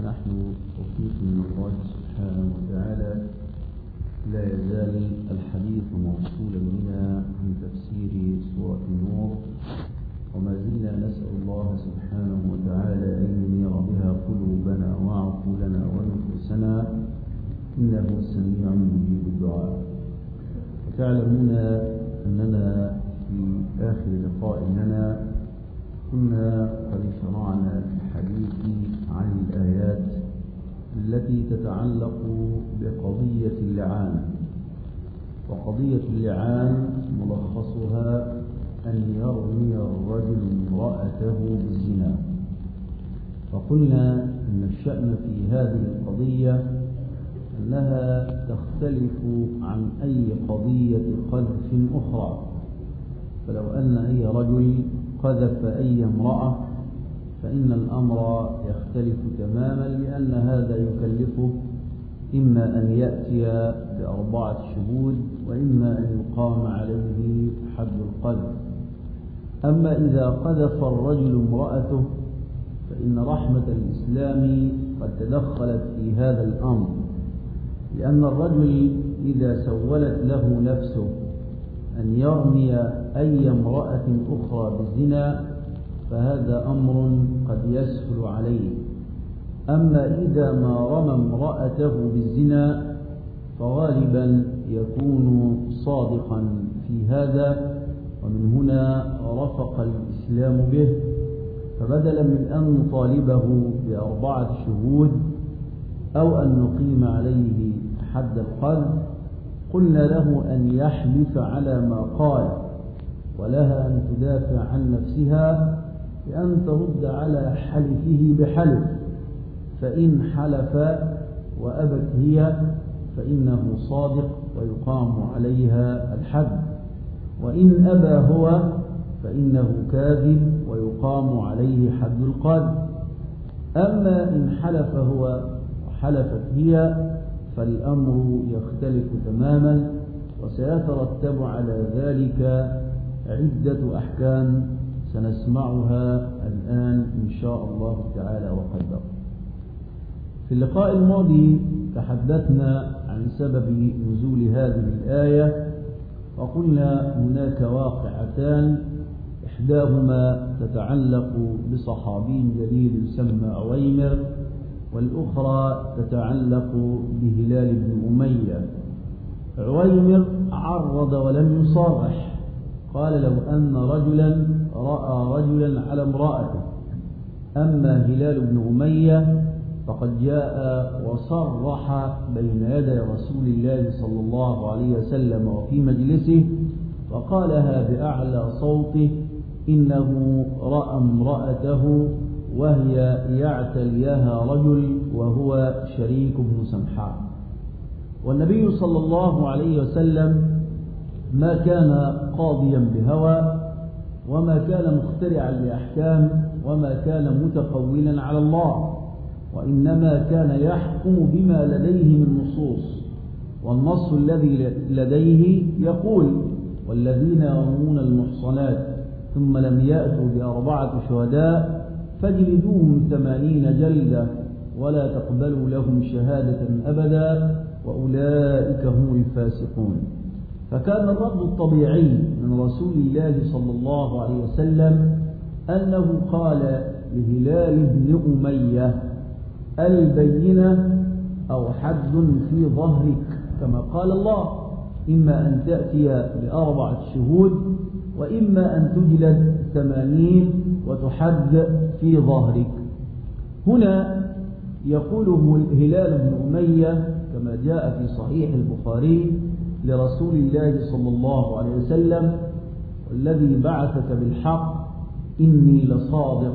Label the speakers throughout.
Speaker 1: ونحن توفيق من الله سبحانه وتعالى لا يزال الحديث موصولا بنا عن تفسير سورة النور، وما زلنا نسأل الله سبحانه وتعالى أن ينير بها قلوبنا وعقولنا ونفوسنا إنه سميع مجيب الدعاء. وتعلمون أننا في آخر لقاء لنا كنا قد شرعنا في الحديث عن الآيات التي تتعلق بقضية اللعان. وقضية اللعان ملخصها أن يرمي الرجل امرأته بالزنا. فقلنا إن الشأن في هذه القضية أنها تختلف عن أي قضية قذف أخرى. فلو أن أي رجل قذف أي امرأة فإن الأمر يختلف تماما، لأن هذا يكلفه إما أن يأتي ب4 شهود وإما أن يقام عليه حد القذف. أما إذا قذف الرجل امرأته فإن رحمة الإسلام قد تدخلت في هذا الأمر، لأن الرجل إذا سولت له نفسه أن يرمي أي امرأة أخرى بالزنا فهذا أمر قد يسهل عليه. أما إذا ما رمى امرأته بالزنا فغالبا يكون صادقا في هذا، ومن هنا رفق الإسلام به. فبدلا من أن نطالبه ب4 شهود أو أن نقيم عليه حد القذف قلنا له أن يحلف على ما قال، ولها أن تدافع عن نفسها بأن ترد على حلفه بحلف، فإن حلف وأبت هي فإنه صادق ويقام عليها الحد، وإن أبى هو فإنه كاذب ويقام عليه حد القذف. أما إن حلف هو وحلفت هي فالأمر يختلف تماما، وسيترتب على ذلك عدة أحكام سنسمعها الآن إن شاء الله تعالى وقدر. في اللقاء الماضي تحدثنا عن سبب نزول هذه الآية، وقلنا هناك واقعتان، إحداهما تتعلق بصحابي جليل يسمى عويمر، والأخرى تتعلق بهلال بن أمية. عويمر عرض ولم يصرح، قال لو أن رجلا رأى رجلا على امرأته. أما هلال بن أمية فقد جاء وصرح بين يدي رسول الله صلى الله عليه وسلم وفي مجلسه، وقالها بأعلى صوته إنه رأى امرأته وهي يعتليها رجل وهو شريك بن سمحاء. والنبي صلى الله عليه وسلم ما كان قاضيا بهوى، وما كان مخترعا لأحكام، وما كان متقولا على الله، وإنما كان يحكم بما لديه من نصوص. والنص الذي لديه يقول والذين يرمون المحصنات ثم لم يأتوا ب4 شهداء فاجلدوهم 80 جلدة ولا تقبلوا لهم شهادة أبدا وأولئك هم الفاسقون. فكان الرد الطبيعي من رسول الله صلى الله عليه وسلم أنه قال لهلال بن أمية البينة أو حد في ظهرك، كما قال الله إما أن تأتي ب4 شهود وإما أن تجلد 80 وتحد في ظهرك. هنا يقوله هلال بن أمية كما جاء في صحيح البخاري لرسول الله صلى الله عليه وسلم والذي بعثك بالحق إني لصادق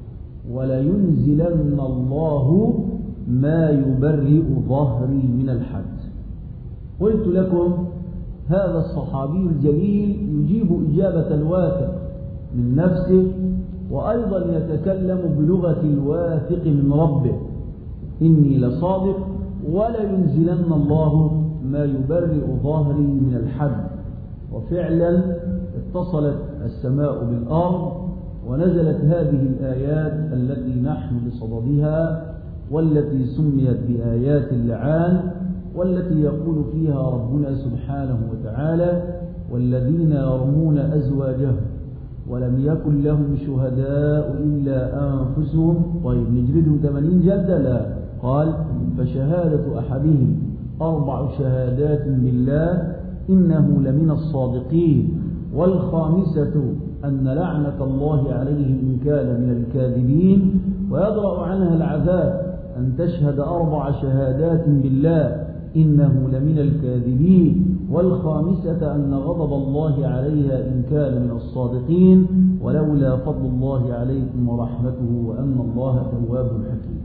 Speaker 1: ولينزلن الله ما يبرئ ظهري من الحد. قلت لكم هذا الصحابي الجليل يجيب إجابة الواثق من نفسه، وأيضا يتكلم بلغة الواثق من ربه إني لصادق ولينزلن الله ما يبرئ ظهري من الحد. وفعلا اتصلت السماء بالأرض ونزلت هذه الآيات التي نحن بصددها والتي سميت بآيات اللعان، والتي يقول فيها ربنا سبحانه وتعالى: والذين يرمون أزواجهم ولم يكن لهم شهداء إلا أنفسهم. طيب نجلدهم 80 جلدة؟ لا، قال: فشهادة أحدهم 4 شهادات بالله إنه لمن الصادقين، والخامسة أن لعنة الله عليه إن كان من الكاذبين، ويدرأ عنها العذاب أن تشهد 4 شهادات بالله إنه لمن الكاذبين، والخامسة أن غضب الله عليها إن كان من الصادقين، ولولا فضل الله عليكم ورحمته وأن الله تواب حكيم.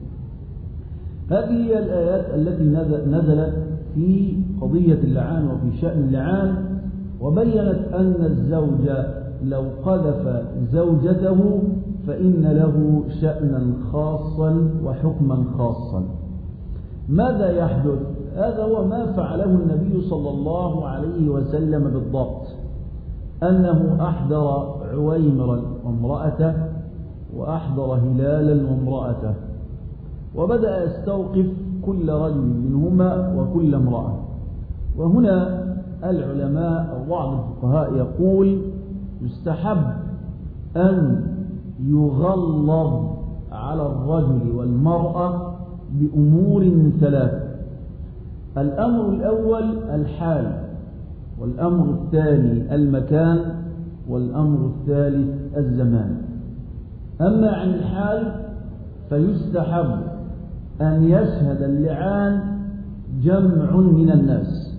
Speaker 1: هذه هي الآيات التي نزلت في قضية اللعان وفي شأن اللعان، وبينت أن الزوج لو قذف زوجته فإن له شأنا خاصا وحكما خاصا. ماذا يحدث؟ هذا هو ما فعله النبي صلى الله عليه وسلم بالضبط، أنه أحضر عويمرا وامرأته، وأحضر هلالا وامرأته، وبدأ يستوقف كل رجل منهما وكل امرأة. وهنا العلماء أو بعض الفقهاء يقول: يستحب أن يغلظ على الرجل والمرأة بأمور 3. الأمر الأول الحال، والأمر الثاني المكان، والأمر الثالث الزمان. أما عن الحال فيستحب أن يشهد اللعان جمع من الناس،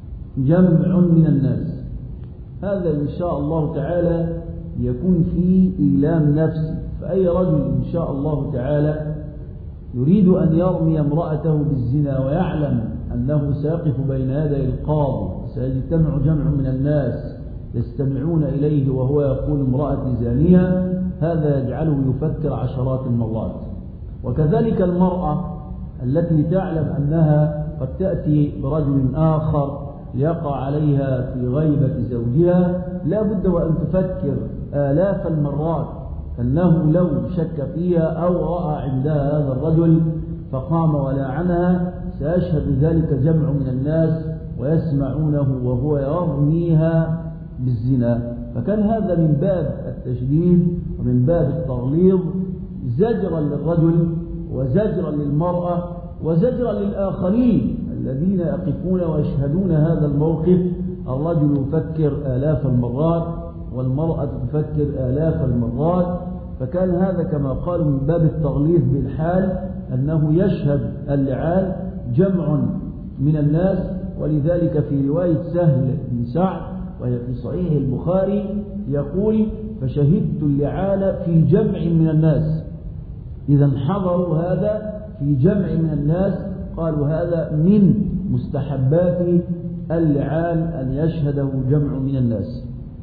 Speaker 1: جمع من الناس. هذا إن شاء الله تعالى يكون فيه إيلام نفسي، فأي رجل إن شاء الله تعالى يريد أن يرمي امرأته بالزنا ويعلم أنه سيقف بين يدي القاضي، سيجتمع جمع من الناس يستمعون إليه وهو يقول امرأتي زانية، هذا يجعله يفكر عشرات المرات. وكذلك المرأة التي تعلم أنها قد تأتي برجل آخر ليقع عليها في غيبة زوجها، لا بد وأن تفكر آلاف المرات أنه لو شك فيها أو رأى عندها هذا الرجل فقام ولعنها سيشهد ذلك جمع من الناس ويسمعونه وهو يرميها بالزنا. فكان هذا من باب التشديد ومن باب التغليظ، زجرا للرجل وزجرا للمرأة وزجرا للآخرين الذين يقفون ويشهدون هذا الموقف. الرجل يفكر آلاف المرات والمرأة تفكر آلاف المرات، فكان هذا كما قالوا من باب التغليظ بالحال، أنه يشهد اللعان جمع من الناس. ولذلك في رواية سهل بن سعد وهي في صحيح البخاري يقول: فشهدت اللعان في جمع من الناس. إذا حضروا هذا في جمع من الناس، قالوا هذا من مستحبات اللعان أن يشهده جمع من الناس.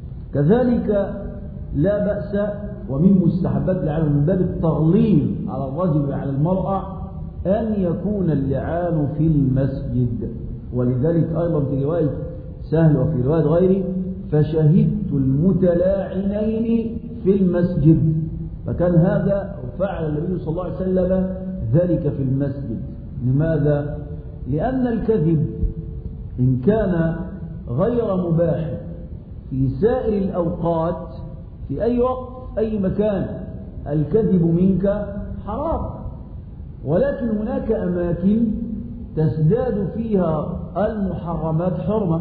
Speaker 1: كذلك لا بأس ومن مستحبات اللعان من باب التغليظ على الرجل وعلى المرأة أن يكون اللعان في المسجد. ولذلك أيضا في رواية سهل وفي رواية غيره: فشهدت المتلاعنين في المسجد. فكان هذا فعل النبي صلى الله عليه وسلم ذلك في المسجد. لماذا؟ لأن الكذب إن كان غير مباح في سائر الأوقات في أي وقت أي مكان الكذب منك حرام، ولكن هناك أماكن تزداد فيها المحرمات حرمة.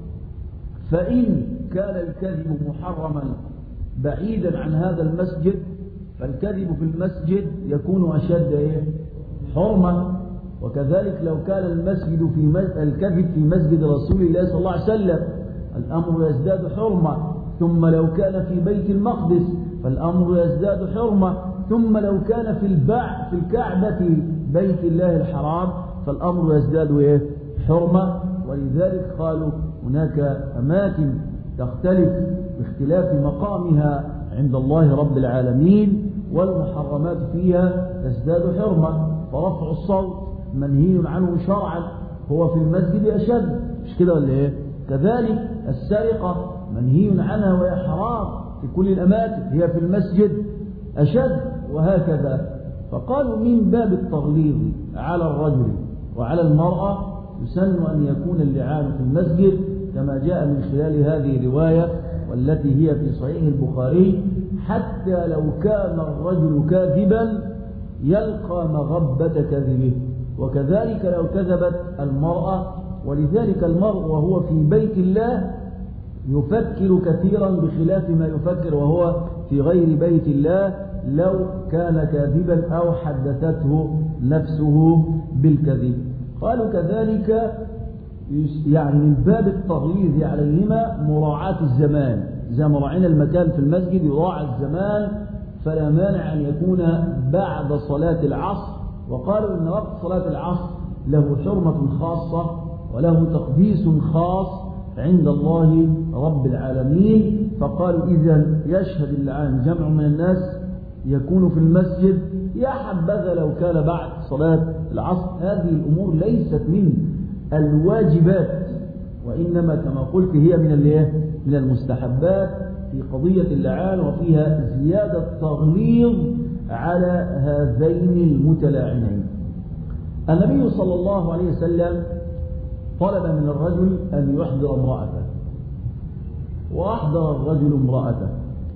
Speaker 1: فإن كان الكذب محرما بعيدا عن هذا المسجد فالكذب في المسجد يكون أشد حرمة. وكذلك لو كان المسجد الكذب في مسجد رسول الله صلى الله عليه وسلم الأمر يزداد حرمة، ثم لو كان في بيت المقدس فالأمر يزداد حرمة، ثم لو كان في الكعبة بيت الله الحرام فالأمر يزداد حرمة. ولذلك قالوا هناك أماكن تختلف باختلاف مقامها عند الله رب العالمين، والمحرمات فيها تزداد حرمة. فرفع الصوت منهي عنه شرعا، هو في المسجد أشد، مش كده ولا ايه؟ كذلك السرقة منهي عنها وهي حرام في كل الأماكن، هي في المسجد أشد، وهكذا. فقالوا من باب التغليظ على الرجل وعلى المرأة يسن أن يكون اللعان في المسجد كما جاء من خلال هذه الرواية والتي هي في صحيح البخاري: حتى لو كان الرجل كاذبا يلقى مغبة كذبه، وكذلك لو كذبت المرأة. ولذلك المرء وهو في بيت الله يفكر كثيرا بخلاف ما يفكر وهو في غير بيت الله لو كان كاذبا أو حدثته نفسه بالكذب. قالوا كذلك يعني من باب التغليظ عليهما مراعاة الزمان، إذا ما رأينا المكان في المسجد يراعى الزمان، فلا مانع أن يكون بعد صلاة العصر. وقالوا إن وقت صلاة العصر له حرمة خاصة وله تقديس خاص عند الله رب العالمين. فقالوا إذا يشهد اللعان جمع من الناس يكون في المسجد، يا حبذا لو كان بعد صلاة العصر. هذه الأمور ليست من الواجبات، وإنما كما قلت هي من المستحبات في قضية اللعان، وفيها زيادة تغليظ على هذين المتلاعنين. النبي صلى الله عليه وسلم طلب من الرجل أن يحضر امرأته، وأحضر الرجل امرأته.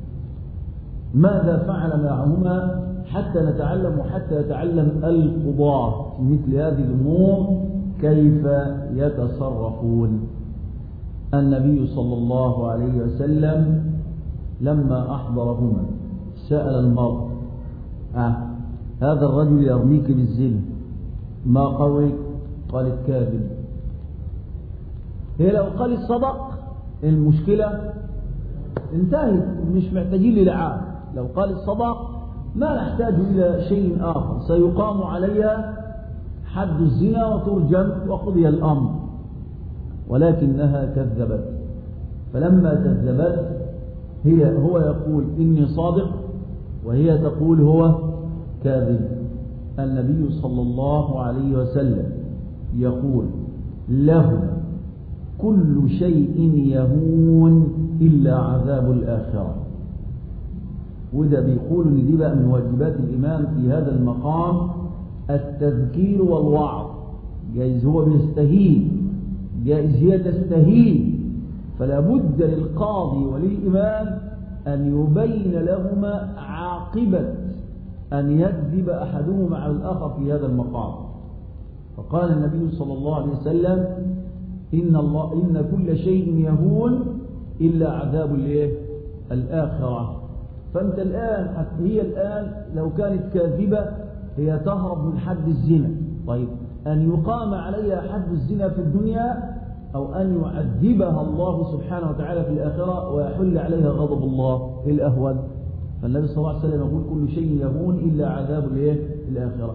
Speaker 1: ماذا فعل معهما حتى نتعلم وحتى يتعلم القضاة في مثل هذه الأمور كيف يتصرفون؟ النبي صلى الله عليه وسلم لما أحضرهما سأل المرء: هذا الرجل يرميك بالزنا، ما قولك؟ قالت: كاذب. هي لو قالت صدق المشكلة انتهت، مش محتاجين للعان. لو قالت صدق ما نحتاج إلى شيء آخر، سيقام عليها حد الزنا وترجم وقضي الأمر. ولكنها كذبت، فلما كذبت هو يقول إني صادق وهي تقول هو كاذب. النبي صلى الله عليه وسلم يقول له: كل شيء يهون إلا عذاب الآخرة. وده بيقول إن دي بقى من واجبات الإمام في هذا المقام التذكير والوعظ. جائز هو بيستهين، جائز هي تستهين، فلا بد للقاضي وللإمام أن يبين لهما عاقبة أن يكذب أحدهما على الآخر في هذا المقام. فقال النبي صلى الله عليه وسلم: إن كل شيء يهون إلا عذاب الآخرة. فأنت الآن هي الآن لو كانت كاذبة هي تهرب من حد الزنا. طيب، أن يقام عليها حد الزنا في الدنيا أو أن يعذبها الله سبحانه وتعالى في الآخرة ويحل عليها غضب الله الأهون؟ فالنبي صلى الله عليه وسلم يقول: كل شيء يهون إلا عذاب الآخرة.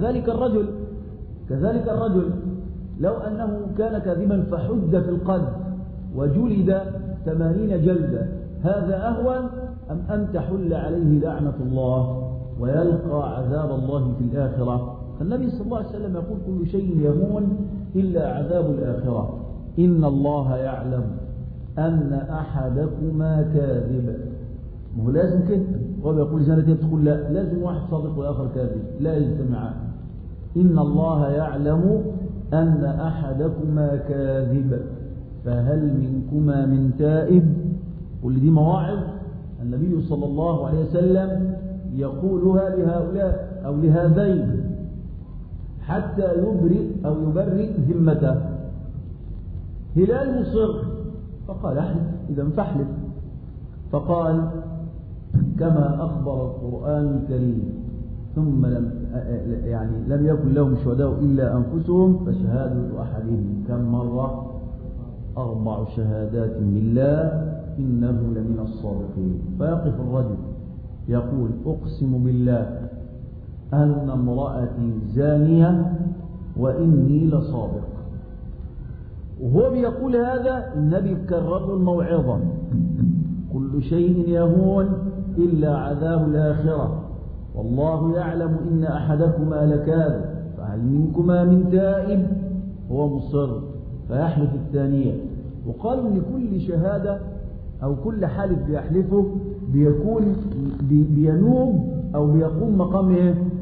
Speaker 1: كذلك الرجل لو أنه كان كاذبا فحد في القذف وجلد 80 جلدة، هذا أهون أم أن تحل عليه لعنة الله ويلقى عذاب الله في الآخرة؟ فالنبي صلى الله عليه وسلم يقول: كل شيء يهون إلا عذاب الآخرة. إن الله يعلم أن أحدكما كاذب. هو لازم كده، هو بيقول زانتين تقول لا، لازم واحد صادق والآخر كاذب، لا يجتمعان. إن الله يعلم أن أحدكما كاذب فهل منكما من تائب؟ كل دي مواعظ النبي صلى الله عليه وسلم يقولها لهؤلاء أو لهذين حتى يبرئ ذمته. هلال مصر فقال: احلف، إذا فاحلف. فقال: كما أخبر القرآن الكريم: ثم لم يكن لهم شهداء إلا أنفسهم فشهادة أحدهم كم مرة؟ 4 شهادات بالله إنه لمن الصادقين. فيقف الرجل يقول: أقسم بالله أن امرأتي زانية وإني لصادق. وهو بيقول هذا النبي كرر الموعظة: كل شيء يهون إلا عذاب الآخرة، والله يعلم إن أحدكما لكاذب فهل منكما من تائب؟ هو مصر فيحلف الثانية. وقالوا إن كل شهادة أو كل حالف بيحلفه بيكون بينوب أو بيقوم مقام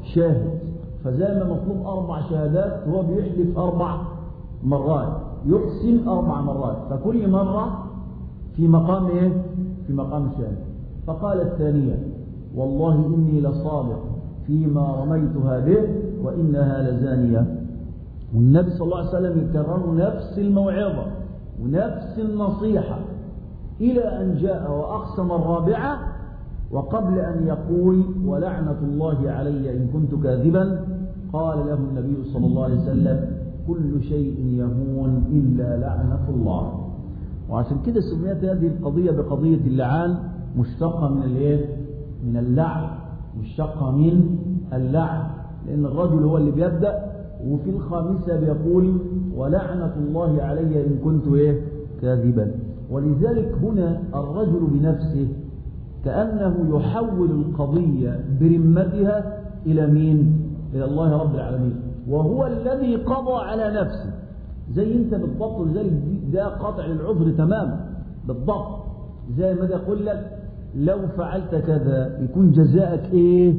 Speaker 1: شاهد، فزي ما مطلوب 4 شهادات هو بيحلف 4 مرات، يقسم 4 مرات، فكل مرة في مقام ايه؟ في مقام شاهد. فقال الثانية والله إني لصادق فيما رميتها به وإنها لزانية. والنبي صلى الله عليه وسلم يكرر نفس الموعظة ونفس النصيحة إلى أن جاء وأقسم الرابعة، وقبل أن يقول ولعنة الله علي إن كنت كاذبا قال له النبي صلى الله عليه وسلم كل شيء يهون إلا لعنة الله. وعشان كده سميت هذه القضية بقضية اللعان، مشتقة من الايه؟ من اللعن، مشتقة من اللعن، لأن الرجل هو اللي بيبدأ، وفي الخامسة بيقول ولعنة الله علي إن كنت ايه؟ كاذبا. ولذلك هنا الرجل بنفسه كأنه يحول القضية برمتها إلى مين؟ إلى الله رب العالمين، وهو الذي قضى على نفسه. زي انت بالضبط، لذلك ده قطع العذر تماما بالضبط. زي ما اقول لك لو فعلت كذا يكون جزاءك ايه؟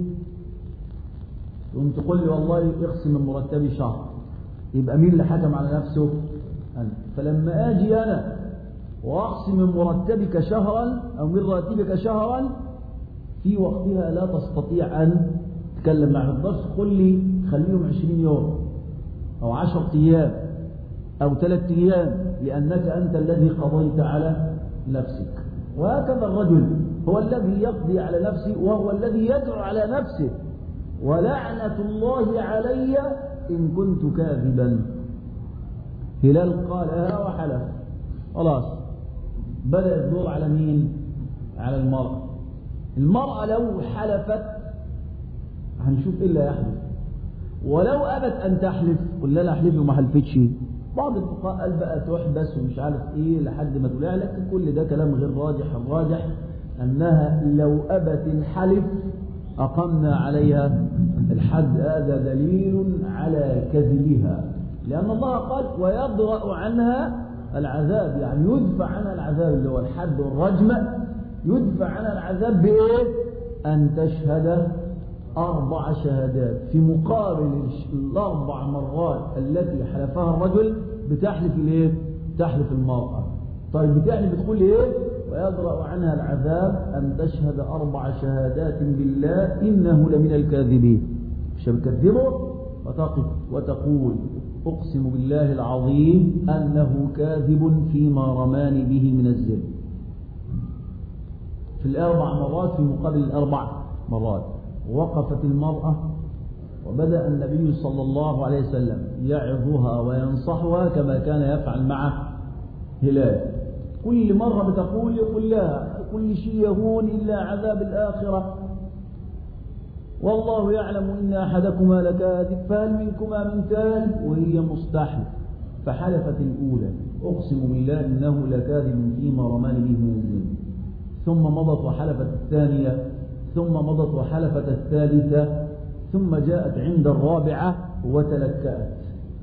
Speaker 1: تقوم تقول لي والله اقسم من مرتبي شهر، يبقى مين اللي حكم على نفسه؟ أنا. فلما اجي انا واقسم من مرتبك شهرا او من راتبك شهرا، في وقتها لا تستطيع ان تتكلم مع الضرس تقول لي خليهم 20 يوم او 10 ايام أو 3 أيام، لأنك أنت الذي قضيت على نفسك. وهكذا الرجل هو الذي يقضي على نفسه، وهو الذي يدعو على نفسه ولعنة الله علي إن كنت كاذبا. هلال قالها وحلف، خلاص بدأ الدور على مين؟ على المرأة. المرأة لو حلفت هنشوف إيه اللي يحدث، ولو أبت أن تحلف قل لا أحلف وما حلفتش، بعض الفقهاء قال بقى تحبس ومش عارف ايه لحد ما تقول، لكن كل ده كلام غير راجح. الراجح انها لو ابت الحلف اقمنا عليها الحد. هذا دليل على كذبها، لان الله قال ويدرأ عنها العذاب، يعني يدفع عنها العذاب اللي هو الحد والرجم، يدفع عنها العذاب بايه؟ ان تشهد 4 شهادات في مقابل 4 مرات التي حلفها الرجل بتحلف الايه؟ تحلف المرأة. طيب بتحلف بتقول ايه؟ ويدرأ عنها العذاب ان تشهد 4 شهادات بالله انه لمن الكاذبين. مش بتكذبه وتقف وتقول اقسم بالله العظيم انه كاذب فيما رماني به من الزنا، في ال4 مرات في مقابل ال4 مرات. وقفت المرأة وبدأ النبي صلى الله عليه وسلم يعظها وينصحها كما كان يفعل مع هلال. كل مرة بتقول يقول لها كل شيء يهون إلا عذاب الآخرة، والله يعلم إن أحدكما لكاذب فهل منكما من تائب، وهي مستحلف. فحلفت الأولى أقسم بالله إنه لكاذب فيما رماني به من الزنا، ثم مضت وحلفت الثانية، ثم مضت وحلفت الثالثة، ثم جاءت عند الرابعة وتلكأت،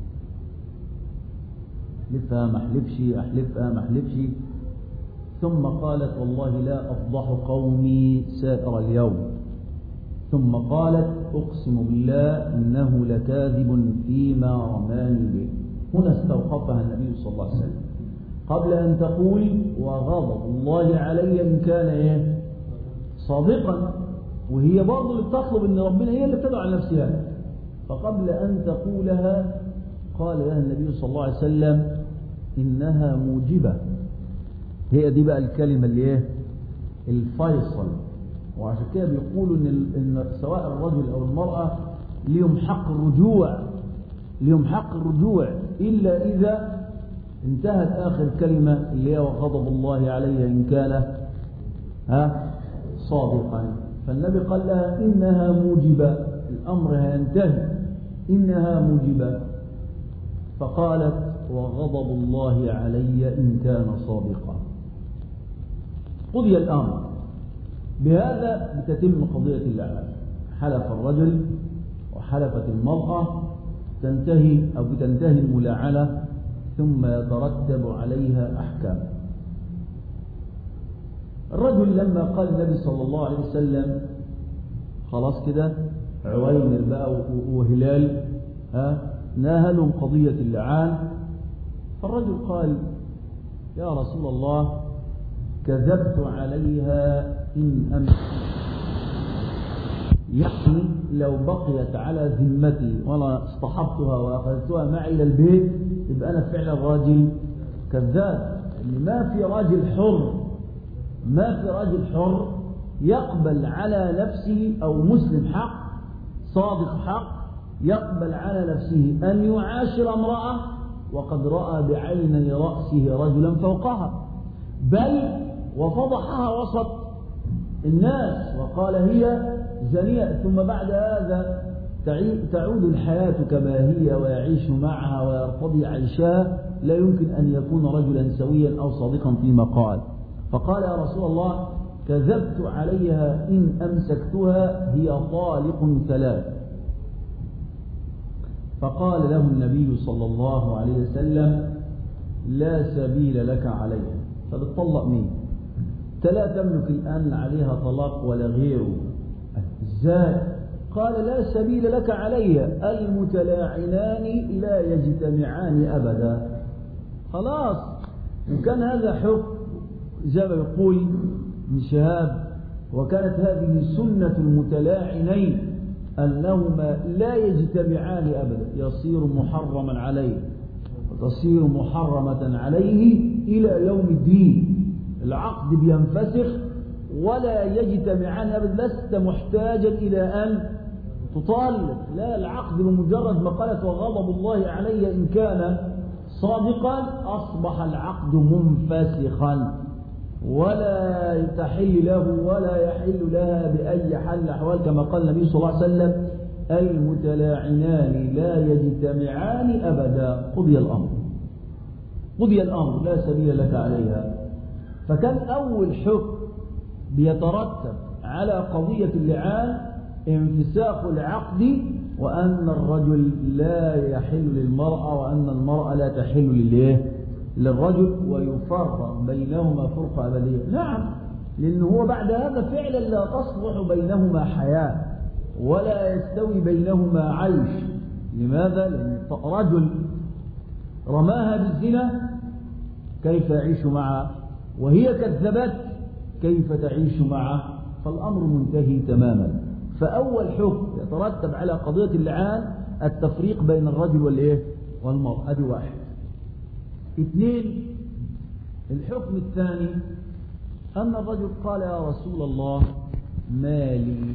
Speaker 1: أحلفها ما أحلفش، أحلفها ما أحلفش، ثم قالت والله لا أفضح قومي سائر اليوم، ثم قالت أقسم بالله إنه لكاذب فيما رماني به. هنا استوقفها النبي صلى الله عليه وسلم قبل أن تقول وغضب الله علي إن كان إيه؟ صادقا، وهي برضه اللي بتطلب ان ربنا هي اللي بتدعو على نفسها. فقبل ان تقولها قال لها النبي صلى الله عليه وسلم انها موجبة. هي دي بقى الكلمة اللي ايه؟ الفيصل. وعشان كده بيقولوا ان سواء الرجل او المرأة ليهم حق الرجوع، ليهم حق الرجوع الا اذا انتهت اخر كلمة اللي هي وغضب الله علي ان كان صادقا. فالنبي قال لها إنها موجبة، الأمر هينتهي، إنها موجبة. فقالت وغضب الله علي إن كان صادقا. قضي الأمر. بهذا بتتم قضية اللعنة. حلف الرجل وحلفت المرأة، تنتهي أو بتنتهي الملاعنة، ثم يترتب عليها أحكام. الرجل لما قال النبي صلى الله عليه وسلم خلاص كده عوينر بقى وهلال ناهلهم قضية اللعان. فالرجل قال يا رسول الله كذبت عليها إن أمس، يعني لو بقيت على ذمتي وأنا اصطحبتها وأخذتها معي إلى البيت يبقى أنا فعلا راجل كذاب. ما في راجل حر يقبل على نفسه، أو مسلم حق صادق حق يقبل على نفسه أن يعاشر امرأة وقد رأى بعيني رأسه رجلا فوقها، بل وفضحها وسط الناس وقال هي زنية، ثم بعد هذا تعود الحياة كما هي ويعيش معها ويرتضي عيشها. لا يمكن أن يكون رجلا سويا أو صادقا فيما قال. فقال يا رسول الله كذبت عليها إن أمسكتها هي طالق 3. فقال له النبي صلى الله عليه وسلم لا سبيل لك عليها. فبتطلق مين؟ 3 تملك الآن عليها طلاق ولا غيره. ازاي؟ قال لا سبيل لك عليها، المتلاعنان لا يجتمعان أبدا. خلاص، وكان هذا حكم زي ما يقول ابن شهاب، وكانت هذه سنة المتلاعنين أنهما لا يجتمعان أبدا، يصير محرما عليه وتصير محرمة عليه إلى يوم الدين. العقد بينفسخ ولا يجتمعان أبدا. لست محتاجا إلى أن تطالب، لا، العقد بمجرد ما قالت وغضب الله علي إن كان صادقا أصبح العقد منفسخا، ولا تحل له ولا يحل لها بأي حال الأحوال، كما قال النبي صلى الله عليه وسلم المتلاعنان لا يجتمعان أبدا. قضي الأمر لا سبيل لك عليها. فكان أول حكم بيترتب على قضية اللعان انفساخ العقد، وأن الرجل لا يحل للمرأة وأن المرأة لا تحل للرجل، ويفرق بينهما فرقة أبدية. نعم، لأنه هو بعد هذا فعلا لا تصلح بينهما حياة ولا يستوي بينهما عيش. لماذا؟ لأن رجل رماها بالزنا كيف يعيش معها؟ وهي كذبت كيف تعيش معه؟ فالأمر منتهي تماما. فأول حكم يترتب على قضية اللعان التفريق بين الرجل والمرأة. هذه 1. 2، الحكم الثاني أن الرجل قال يا رسول الله مالي،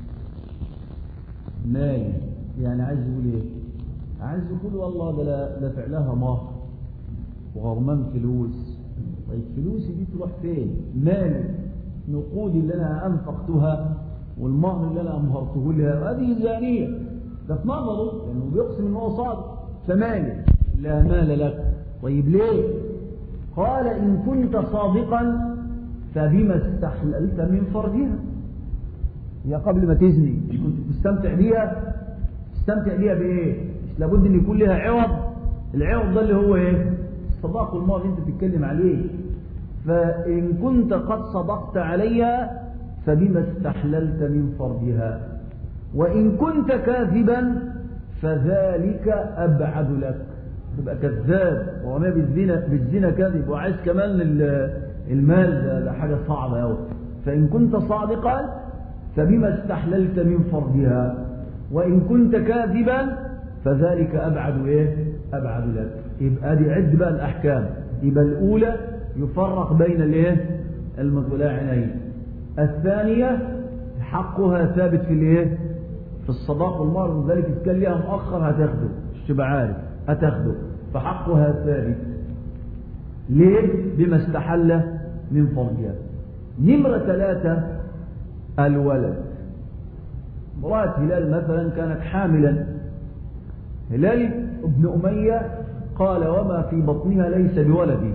Speaker 1: يعني عايز يقول ايه؟ عايز يقول والله ده دافع لها مهر وغرمان فلوس. طيب فلوسي دي تروح فين؟ مالي، نقودي اللي انا انفقتها والمهر اللي انا امهرته لها هذه زانيه. ده في نظره لانه بيقسم ان هو صادق. فمالي لا مال لك. طيب ليه؟ قال ان كنت صادقا فبما استحللت من فرجها. هي قبل ما تزني مش كنت تستمتع بيها؟ تستمتع بيها بايه؟ مش لابد ان يكون لها عوض؟ العوض ده اللي هو ايه؟ الصداق والمهر اللي انت بتتكلم عليه. فان كنت قد صدقت عليها فبما استحللت من فرجها، وان كنت كاذبا فذلك ابعد لك. تبقى كذاب ورمى بالزنا كاذب وعايز كمان المال، ده حاجه صعبه قوي. فان كنت صادقا فبما استحللت من فرجها، وإن كنت كاذبا فذلك أبعد لك. يبقى دي عد بقى الأحكام. يبقى الأولى يفرق بين المتلاعنين. الثانية حقها ثابت في الصداق والمهر، وذلك إذا كان ليها مؤخر هتاخده، مش تبقى عارف هتاخده، فحقها ثابت. ليه؟ بما استحل من فرجها. نمرة 3 الولد. امرأة هلال مثلا كانت حاملا. هلال ابن أمية قال وما في بطنها ليس بولدي.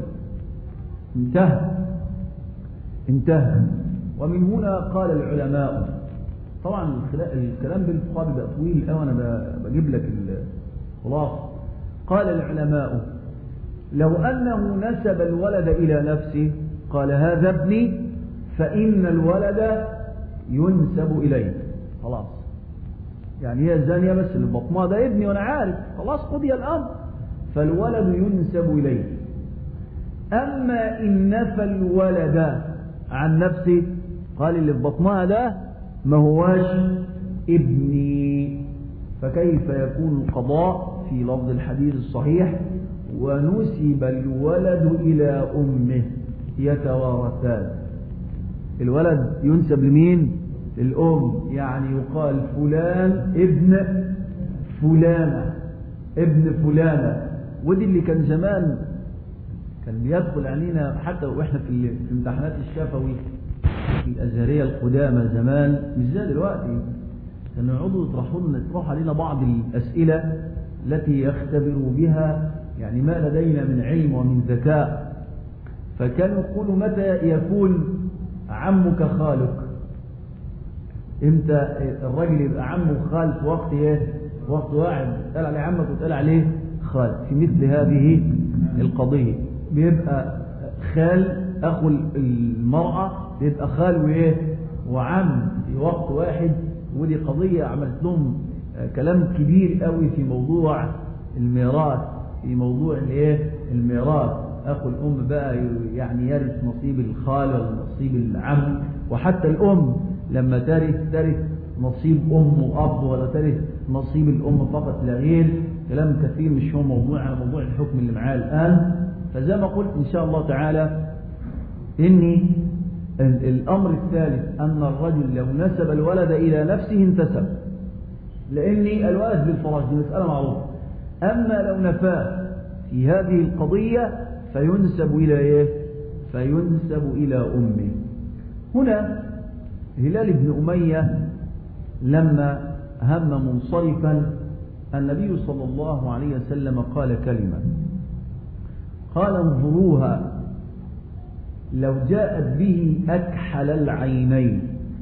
Speaker 1: انتهى. ومن هنا قال العلماء، طبعا الكلام بالفقهاء بيبقى طويل قوي، انا بجيب لك الخلاصة. قال العلماء لو أنه نسب الولد إلى نفسه قال هذا ابني، فإن الولد ينسب إليه. خلاص، يعني هي زانية بس اللي بطنها ده ابني وأنا عارف، خلاص قضي الأمر، فالولد ينسب إليه. أما إن نفى الولد عن نفسه، قال اللي في بطنها ده ما هواش ابني، فكيف يكون القضاء في لفظ الحديث الصحيح ونسب الولد إلى أمه يتوارثان؟ الولد ينسب لمين؟ الأم، يعني يقال فلان ابن فلانة، ابن فلانة. ودي اللي كان زمان كان بيدخل علينا حتى وإحنا في امتحانات الشفوي في الأزهرية القدامى زمان، مش زي دلوقتي، كانوا يقعدوا يطرحوا علينا بعض الأسئلة التي يختبروا بها يعني ما لدينا من علم ومن ذكاء. فكانوا يقولوا متى يكون عمك خالك؟ امتى الراجل يبقى عمه خال في وقت ايه؟ وقت واحد تقال عليه عمك وتقال عليه خال. في مثل هذه القضية بيبقى خال أخو المرأة بيبقى خال وإيه وعم في وقت واحد. ودي قضية عملت لهم كلام كبير قوي في موضوع الميراث، في موضوع الايه الميراث. أخو الأم بقى يعني يرث نصيب الخال ولا نصيب العم، وحتى الأم لما ترث نصيب أم وأب ولا ترث نصيب الأم فقط لا غير. كلام كثير مش هو موضوع على موضوع الحكم اللي معاه الآن. فزي ما قلت إن شاء الله تعالى إني الأمر الثالث أن الرجل لو نسب الولد إلى نفسه انتسب، لأن الولد بالفراش دي مسألة معروفة. أما لو نفاه في هذه القضية فينسب إلى إيه؟ فينسب إلى أمه. هنا هلال بن أمية لما هم منصرفا النبي صلى الله عليه وسلم قال كلمة، قال انظروها لو جاءت به أكحل العينين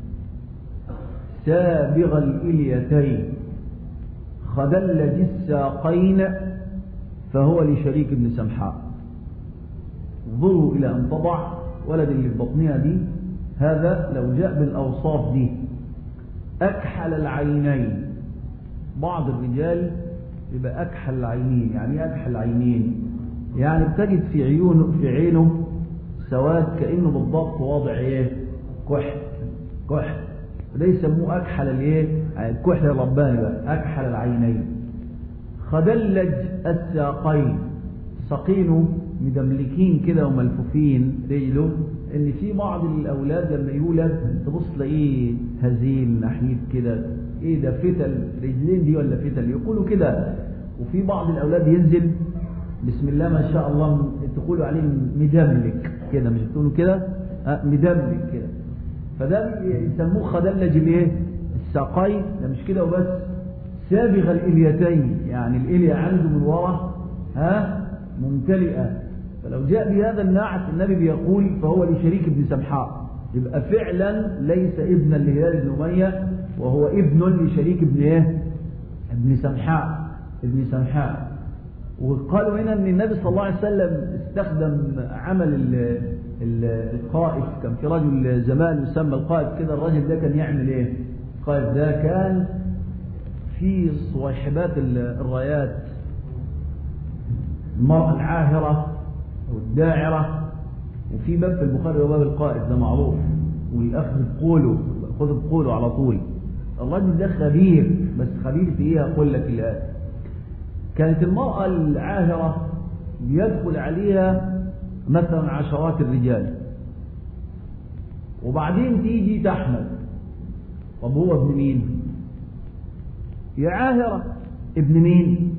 Speaker 1: سابغ الإليتين خدلج الساقين فهو لشريك بن سمحاء. انظروا إلى أن تضع ولد اللي في بطنها دي، هذا لو جاء بالأوصاف دي أكحل العينين. بعض الرجال يبقى أكحل العينين. يعني أكحل العينين يعني بتجد في عينه سواد كأنه بالضبط واضع ايه كحل. ده يسموه أكحل الايه الكحل الرباني بقى أكحل العينين. خدلج الساقين، ساقينه مدملكين كده وملفوفين رجله. ان في بعض الاولاد لما يولد تبص تلاقيه هزيل نحيف كده، ايه ده فتل رجلين دي ولا فتل، يقولوا كده. وفي بعض الاولاد ينزل بسم الله ما شاء الله تقولوا عليه مدملك كده، مش بتقولوا كده مدملك كده. فده يسموه خدلج الايه الساقين. ده مش كده وبس، سابغ الاليتين، يعني الاليه عنده من ورا ممتلئه. فلو جاء بهذا النعت النبي بيقول فهو لشريك بن سمحاء، يبقى فعلا ليس ابنا لهلال بن أمية، وهو ابن لشريك بن ايه ابن سمحاء. وقالوا هنا ان النبي صلى الله عليه وسلم استخدم عمل القائف. كان في رجل زمان يسمى القائف كده، الرجل ده كان يعمل ايه؟ القائف ده كان في صويحبات الرايات المرأة العاهرة والداعرة، وفي باب في البخاري وباب القائد ده معروف، والأخذ بقوله على طول. الرجل ده خبير، بس خبير في ايه أقول لك الآن. كانت المرأة العاهرة بيدخل عليها مثلا عشرات الرجال، وبعدين تيجي تحمل. طب هو ابن مين؟ يا عاهرة ابن مين؟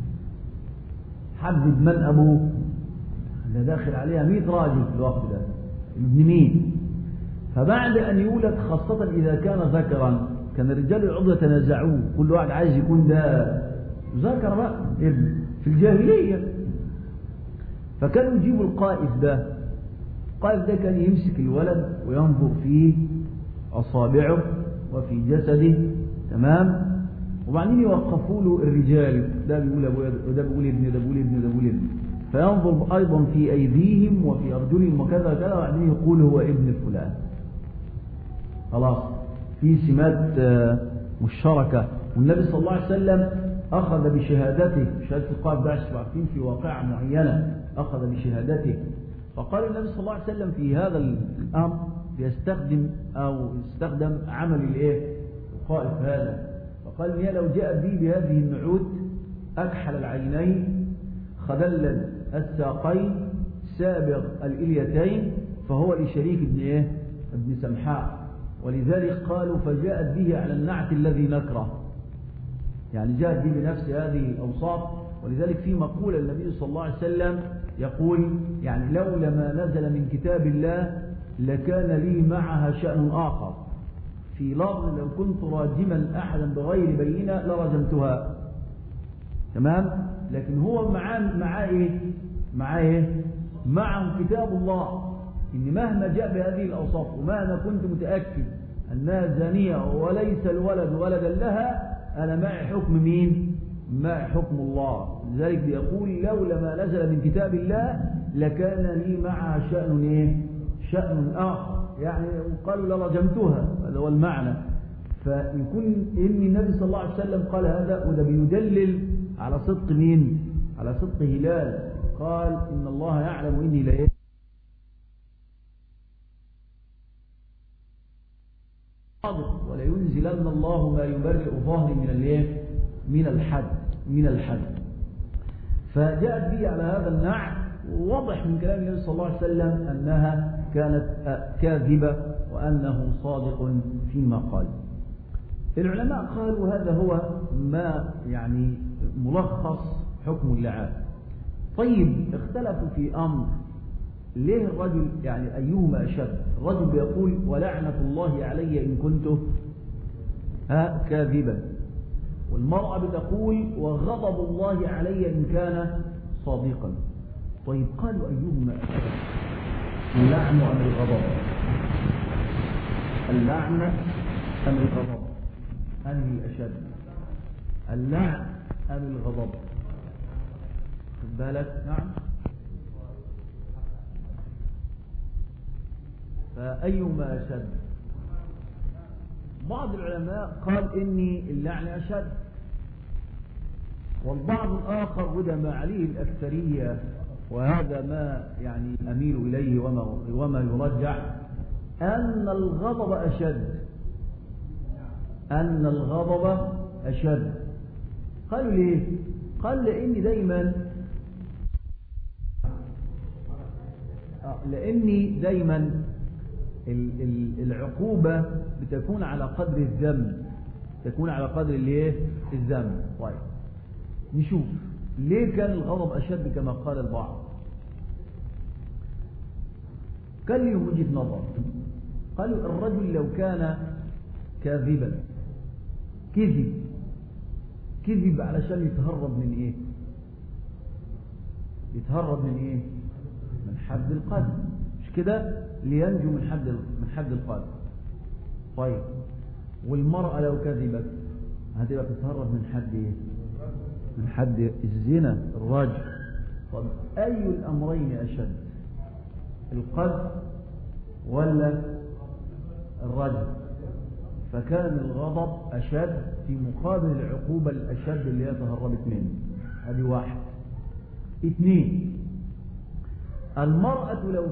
Speaker 1: حدد من أبوه. ده داخل عليها 100 راجل في الوقت ده، ابن مين؟ فبعد أن يولد خاصة إذا كان ذكرا كان الرجال يقعدوا يتنازعوه، كل واحد عايز يكون ده ذكر بقى ابن في الجاهلية. فكانوا يجيبوا القائف ده. القائف ده كان يمسك الولد وينظر في أصابعه وفي جسده، تمام؟ وبعدين يوقفوا له الرجال، ده بيقول ابويا وده بيقول ابني، ده بيقول ابني، ده بيقول ابني. فينظر ايضا في ايديهم وفي ارجلهم وكذا كذا، وبعدين يقول هو ابن فلان. خلاص في سمات مشتركه والنبي صلى الله عليه وسلم أخذ بشهادته، شهادة القائد بعث عارفين في واقعة معينة أخذ بشهادته. فقال النبي صلى الله عليه وسلم في هذا الأمر يستخدم عمل القائد هذا. فقال لي لو جاء بي بهذه النعوت أكحل العينين خدل الساقين سابغ الإليتين فهو لشريك ابن سمحاء. ولذلك قالوا فجاءت به على النعت الذي نكره، يعني جاءت به بنفس هذه الأوصاف. ولذلك في مقولة النبي صلى الله عليه وسلم يقول يعني لولا ما نزل من كتاب الله لكان لي معها شأن آخر. في لفظ لو كنت راجما أحدا بغير بينة لرجمتها. تمام. لكن هو معه كتاب الله، إن مهما جاء بهذه الأوصاف ومهما كنت متأكد أنها زانية وليس الولد ولدا لها، أنا معي حكم مين؟ معي حكم الله. لذلك بيقول لولا ما نزل من كتاب الله لكان لي معها شأن آخر، يعني قالوا لرجمتها، هذا هو المعنى. فيكون إن النبي صلى الله عليه وسلم قال هذا، وده بيدلل على صدق مين؟ على صدق هلال. قال إن الله يعلم إني لا صادق ولا ينزلن الله ما يبرئ ظهري من الحد. فجاءت به على هذا النعت. وواضح من كلام النبي صلى الله عليه وسلم أنها كانت كاذبة وأنه صادق فيما قال. العلماء قالوا هذا هو ما يعني ملخص حكم اللعان. طيب اختلفوا في أمر، ليه الرجل يعني أيهما أشد؟ الرجل بيقول ولعنة الله علي إن كنت كاذبا، والمرأة بتقول وغضب الله علي إن كان صادقا. طيب قالوا أيهما أشد؟ اللعن أم الغضب؟ اللعنة أم الغضب؟ أنهي أشد؟ اللعن أم الغضب؟ خد بالك. نعم. فأيهما أشد؟ بعض العلماء قال إني اللعن أشد، والبعض الآخر وده ما عليه الأكثرية، وهذا ما يعني أميل إليه وما يرجع، أن الغضب أشد. قالوا ليه؟ قال لأني دايما العقوبة بتكون على قدر الذنب، الذنب. طيب نشوف ليه كان الغضب أشد كما قال البعض. كان لهم وجهة نظر. قالوا الرجل لو كان كاذبا كذب علشان يتهرب من ايه؟ من حد القذف، مش كده؟ لينجو من حد القذف. طيب والمرأة لو كذبت هتبقى بتتهرب من حد ايه؟ من حد الزنا، الرجل. طب اي الامرين اشد؟ القذف ولا الرجل؟ فكان الغضب أشد في مقابل العقوبة الأشد اللي هي تهربت منه. هذه واحد. اثنين، المرأة لو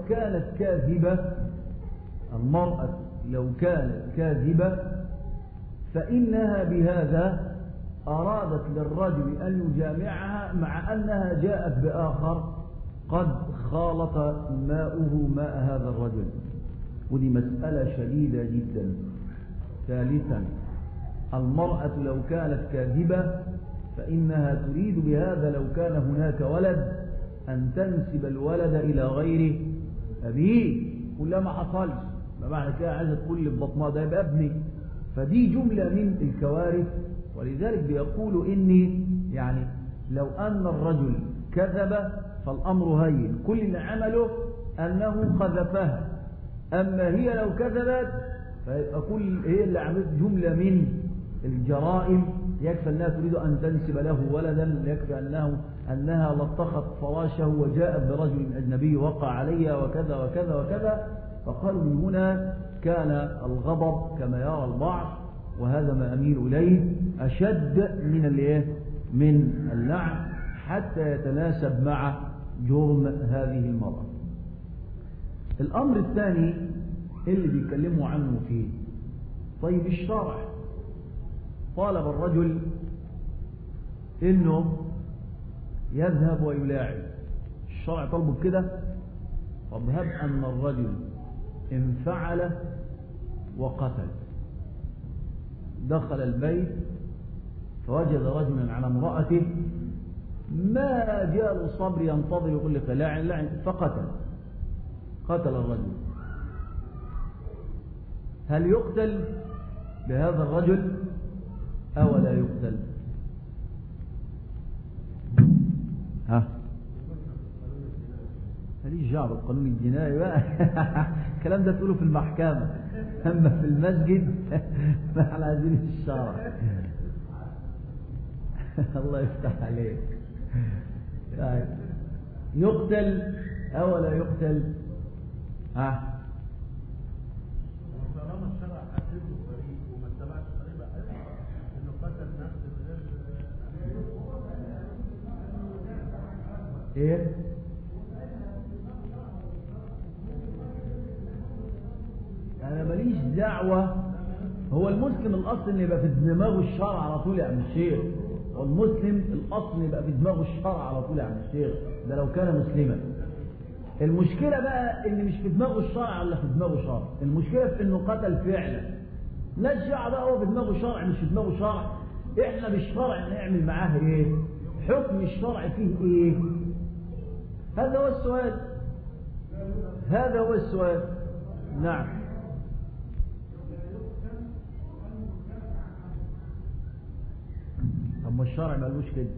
Speaker 1: كانت كاذبة فإنها بهذا أرادت للرجل أن يجامعها مع أنها جاءت بآخر قد خالط ماؤه ماء هذا الرجل، ودي مسألة شديدة جدا. ثالثا، المرأة لو كانت كاذبة فإنها تريد بهذا لو كان هناك ولد أن تنسب الولد إلى غير أبيه، كلما ما حصلش بمعنى كده عايزة تقول لي ببطنها ده يبقى ابني. فدي جملة من الكوارث. ولذلك بيقولوا إني يعني لو أن الرجل كذب فالأمر هين، كل اللي عمله أنه قذفها. أما هي لو كذبت فأقول هي اللي عملت جملة من الجرائم. يكفي أنها تريد أن تنسب له ولدا، يكفي أنها لطخت فراشه وجاءت برجل أجنبي وقع عليها وكذا وكذا وكذا. فقالوا من هنا كان الغضب كما يرى البعض وهذا ما أميل إليه، أشد من الايه؟ من اللعن، حتى يتناسب مع جرم هذه المرأة. الأمر الثاني اللي بيتكلموا عنه فيه، طيب الشرع طالب الرجل إنه يذهب ويلاعب، الشرع طلبه كده. طب هب أن الرجل انفعل وقتل، دخل البيت فوجد رجلا على امرأته، ما جاء الصبر ينتظر يقول لك لاعن قتل الرجل، هل يقتل بهذا الرجل أو لا يقتل؟ ماليش دعوه بالقانون الجنائي بقى الكلام ده تقوله في المحكمة، أما في المسجد فاحنا عايزين الشرع. الله يفتح عليك. يقتل أو لا يقتل؟
Speaker 2: طالما الشرع حدده طريق وما اتبعش طريق انه قتل نفس
Speaker 1: ايه؟ انا ماليش دعوه. هو المسلم الاصل ان يبقى في دماغه الشرع على طول يا عم الشيخ، والمسلم الاصل يبقى في دماغه الشرع على طول يا عم الشيخ، ده لو كان مسلما. المشكله بقى ان مش في دماغه الشرع ولا في دماغه شرع، المشكله في انه قتل فعلا. لا الشرع بقى هو في دماغه شرع مش في دماغه شرع، احنا بالشرع نعمل معاه ايه؟ حكم الشرع فيه ايه؟ هذا هو السؤال، هذا هو السؤال. نعم. طب ما الشرع ما قالوش كده،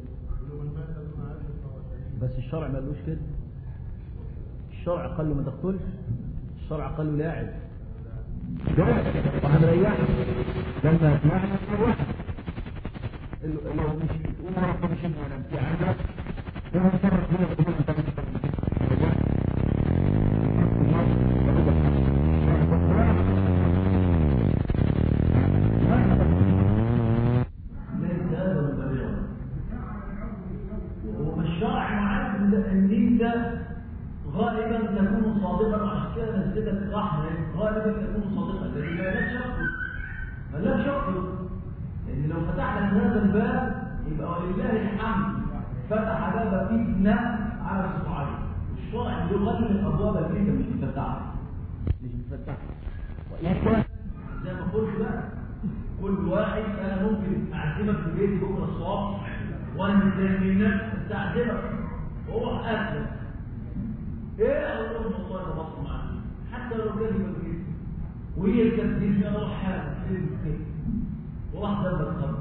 Speaker 1: بس الشرع ما قالوش كده. الشرع قال له ما تقتلش، الشرع قال له لاعب. وهنريحك لما اسمعنا نروح لو مش وما مش ولا في عندك لما تصرف منه تقول انت غالبا تكون صادقا، وعشان كده نزلتك رحمه، غالبا تكون صادقا، لكن ما لكش يقصد. لان لو فتح لك هذا الباب يبقى ولله الحمد فتح باب فتنه على الصعيد. الشرع بيغلق الابواب اللي انت مش مفتحها، وإن زي ما قلت بقى كل واحد انا ممكن اعزمك في بيتي بكره الصبح وانا متضايق منك استعزمك واروح اكلك. ايه اقول لهم والله تبص معاك حتى لو كان يبقى وهي التكذيب انا راح حاجه وراح دمك خبر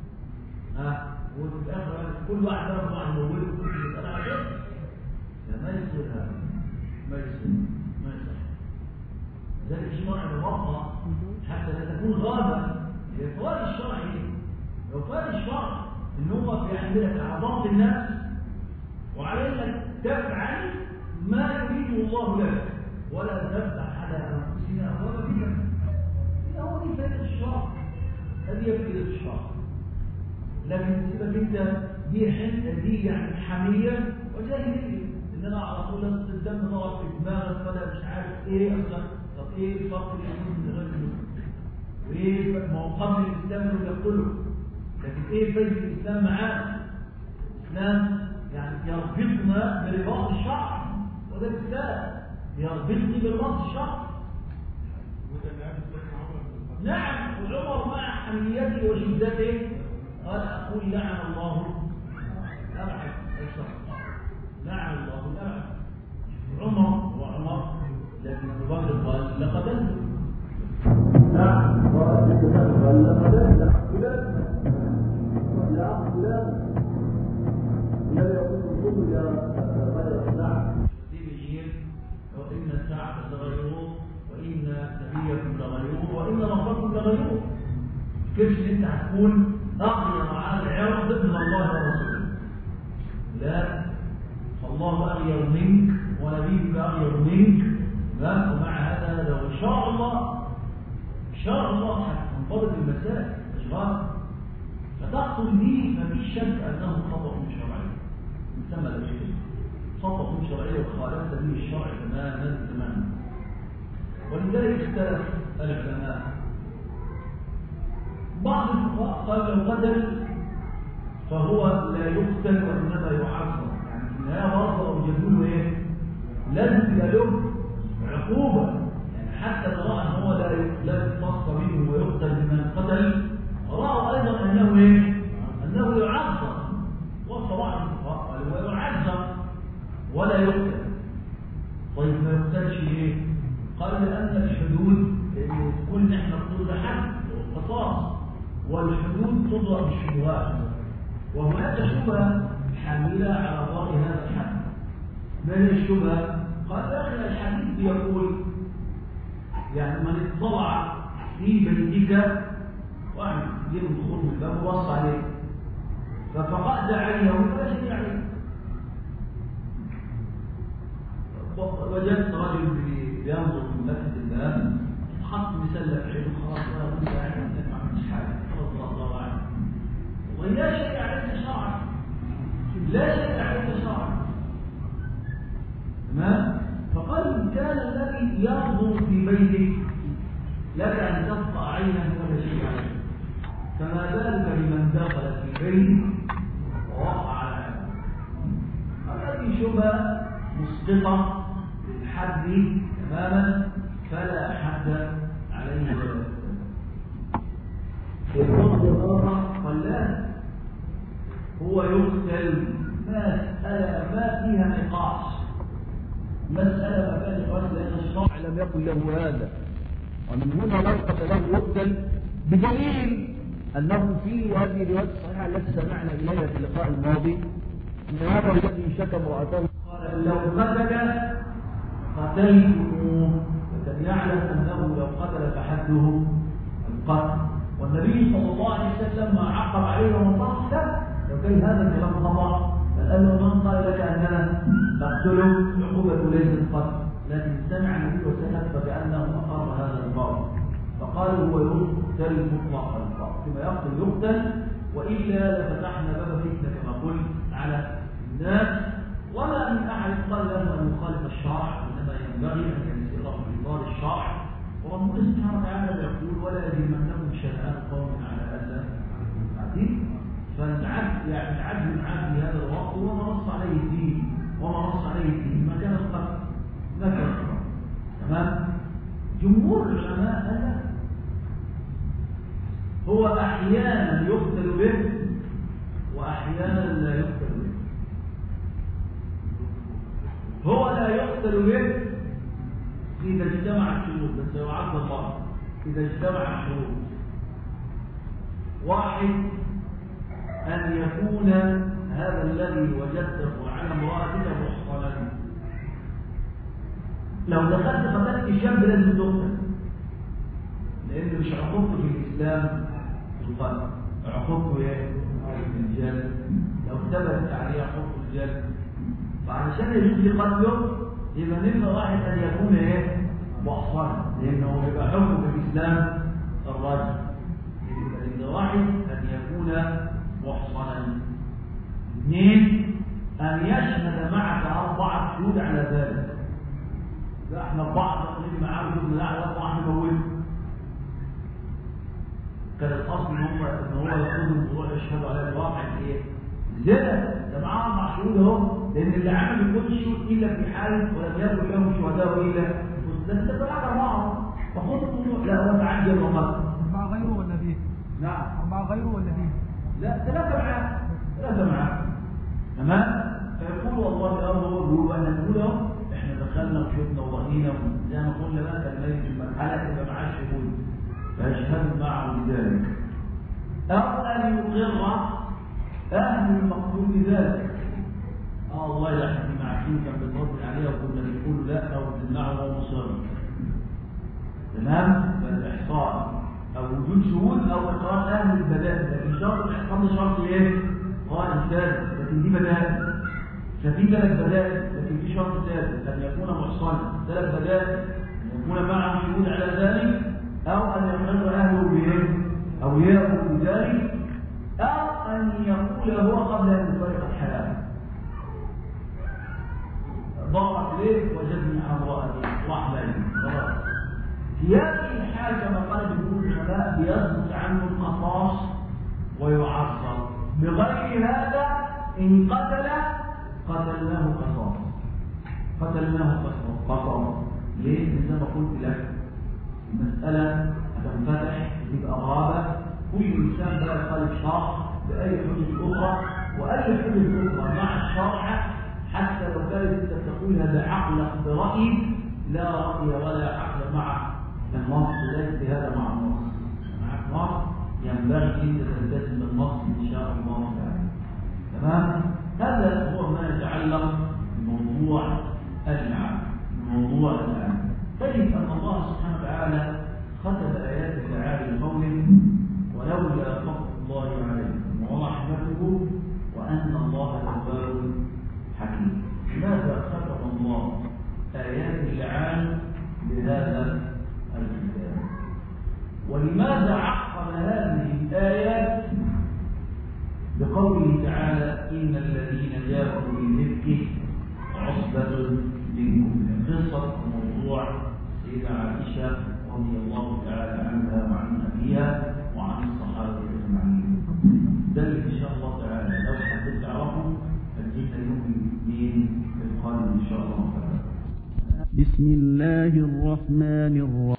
Speaker 1: وفي الاخر كل واحد يرفع عن موله يسال على ايه؟ ما يصير هذا، ما يصير. ذلك الشرع مبطأ حتى لا تكون غابه. الاقوال الشرعي اقوال الشرع ان هو بيعملك على ضبط النفس وعلى انك تفعل ما يريده الله لك، ولا تفتح على انفسنا ابواب الفتن. هو دي فائده الشرع، هذه فائده الشرع. لكن سيبك انت دي يعني حميه وجاهليه، ان انا على طول الدم ضرب في دماغك فانا مش عارف ايه اصلا. طب ايه الفرق بين المسلم وغير المسلم؟ وايه ما هو قبل الاسلام اللي يقتله، لكن ايه فايده الاسلام معاه؟ الاسلام يعني يربطنا برباط الشرع، وده الإسلام يربطني بالربط الشرع. نعم. وعمر مع حميته وشدته قال أقول لعن الله أبعد الشرع، لعن الله الأبعد. عمر لكن أبو بكر قال لقتلته. نعم. قال لقتلته فلان لا يقول الرسول يا غير النعم وإن الساعة لغيره وإن نبيكم لغيره وإن ربكم لغيره. كيف انت هتكون أغير على العرض من الله ورسوله؟ لا، فالله أغير منك ونبيك أغير منك. لا، ومع هذا لو شاء الله منضبط المسائل اشغال، فتحصل به ما فيش شك انه خطأ شرعي يسمى الاشكال خطأ شرعي وخالفت به الشرع تماما. ولذلك اختلف العلماء. بعض الفقهاء قال لو قتل فهو لا يقتل وانما يعاقب، يعني في النهايه برضه اوجدوا له ايه؟ لازم يبقى له عقوبه، يعني حتى ترى ان هو لا يقتص منه ويقتل بمن قتل، راوا ايضا انه ايه؟ انه يعذر. وصل بعض الفقهاء قالوا هو يعذر ولا يقتل. طيب ما يقتلش ليه؟ قال لان الحدود كل نحن نقول ده حد وقصاص، والحدود تضرب بالشبهات، وهناك شبهه حامله على ضرر هذا الحد. ما هي الشبهه؟ قال يا اخي الحديث يقول يعني من اطلع في بيتك واحد يجيب الدخول من الباب ووصى عليه ففقد عينه فلا شيء عليه. وجدت رجل ينظر في مسجد الباب حط مسلة في عينه خلاص ولا بد ان ما عملش حاجه خلاص الله اعلم، ولا شيء عليك شرعا، لا شيء عليك شرعا. تمام؟ فقال كان الذي ينظر في بيتك لك ان تقطع عينه ولا شيء عليه، فما بالك بمن دخل في بيتك ووقع على عينه. هذه شبهه مسقطه للحد تماما، فلا حد عليه ولا الرد الآخر قال لا هو يقتل، مسألة ما فيها نقاش، مسألة ما فيها نقاش لأن الشرع لم يكن له هذا، ومن هنا لو قتله يقتل، بدليل أنه في هذه الرواية الصحيحة التي سمعنا إليها في اللقاء الماضي أن هذا الذي شكى امرأته قال لو قتلته كان يعلم أنه لو قتل فحده القتل، والنبي صلى الله عليه وسلم ما عقب عليه ومن ضحك لو كان هذا الكلام خطأ فقال له من قال لك أننا نقتله عقوبة ليس القتل، لكن سمع النبي وسكت فكأنه أقر هذا القول، فقالوا هو يقتل مطلقا كما يقتل، وإلا لفتحنا باب فتنة كما قلت على الناس، وما من أحد قال له أن يخالف الشرع، إنما ينبغي أن يسير في إطار الشرع. وربنا سبحانه وتعالى يقول ولا يجرمنكم شنآن قوم على ألا تعديل، فالعدل يعني العدل معاه في هذا الوقت وما نص عليه الدين، ما كان القتل ما كان القتل. تمام؟ جمهور العلماء هذا هو أحيانا يقتل به وأحيانا لا يقتل به. هو لا يقتل به إذا اجتمع الشروط، بس يعد الله إذا اجتمع الشروط. واحد أن يكون هذا الذي وجدته على امرأتك محصنا، لو دخلت قتلت الشاب لازم تقتل، لأنه مش عقوبته في الإسلام القتل، عقوبته ايه؟ الجلد. لو ثبتت عليه عقوبته الجلد، فعشان يجوز قتله يبقى نمرة واحد أن يكون ايه؟ محصنا، لأنه يبقى حكم في الإسلام الرجل. يبقى نمرة واحد أن يكون محصنا. اثنين أن يشهد معك 4 شهود على ذلك. لا احنا 4 نقلين معاه وجودنا لا 4 نموته. كان الأصل ان هو يقول يروح يشهدوا على الواقع ايه؟ زنا، ده معاه 4 شهود اهو، لأن اللي عمل كل شيء إلا في حال ولم يكن لهم شهداء إلا لكن تبعنا معه فخذ الوضوء. لا هو تعجل وقت
Speaker 2: 4 غيره ولا فيه؟
Speaker 1: نعم
Speaker 2: 4 غيره ولا فيه؟
Speaker 1: لا 3 معاه تمام. فيقول والله الأرض هو الجروب أن نقوله احنا دخلنا وشفنا وضغينا زي ما قلنا بقى كان مالك في المرحلة يبقى معاه شهود فيشهد معه بذلك، أو أن يقر أهل المقتول بذلك. والله لا احنا معاكين كان بنرد عليها وكنا بنقول لا او بنمنعه وهو مصر. تمام؟ فالاحصاء او وجود شهود او اقرار اهل البدائل، لكن شرط الاحصاء ده شرط ايه؟ قائم ثالث، لكن دي بدائل. ففي 3 بدائل لكن في شرط ثالث ان يكون محصنا، 3 بدائل ان يكون معه شهود على ذلك، أو أن يقر أهله به أو يأكل بذلك، أو أن يقول هو قبل أن يفارق الحياة ضاعت ليه وجدني على امرأتي رحمة خلاص. في هذه الحال كما قال جمهور العلماء بيسقط عنه القصاص ويعصر، بغير هذا إن قتلناه قصاص. ليه؟ زي ما قلت لك المسألة هتنفتح تبقى غابة، كل إنسان بقى يخالف الشرع بأي حجة أخرى، وأي حجة أخرى مع الشرع حتى لو كانت انت تقول هذا عقلك برأي، لا رأي ولا عقل مع النص، ليس بهذا مع النص. مع النص ينبغي ان تلتزم بالنص ان شاء الله تعالى. تمام؟ هذا هو ما يتعلق بموضوع العام. تجد ان الله سبحانه وتعالى ختم ايات تعالى بقوله ولولا فضل الله عليكم ورحمته وان الله تواب حكيم. لماذا ختم الله آيات اللعان بهذا الكتاب؟ ولماذا عقب هذه الآيات بقوله تعالى إن الذين جاءوا بالإفك عصبة منكم؟ قصة وموضوع سيدة عائشة رضي الله تعالى عنها وعن أبيها وعن الصحابة أجمعين. ذلك إن شاء الله تعالى لو حبيت تعرفوا الجنة يوم الاثنين في القادم إن شاء الله تعالى.
Speaker 3: بسم الله الرحمن الرحيم.